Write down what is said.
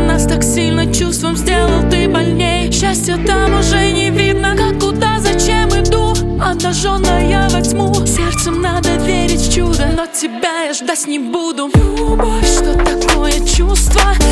нас так сильно чувством сделал ты больней. Счастья там уже не видно, как, куда, зачем иду, обнаженная во тьму. Сердцем надо верить в чудо, но тебя я ждать не буду. Любовь, что такое чувство?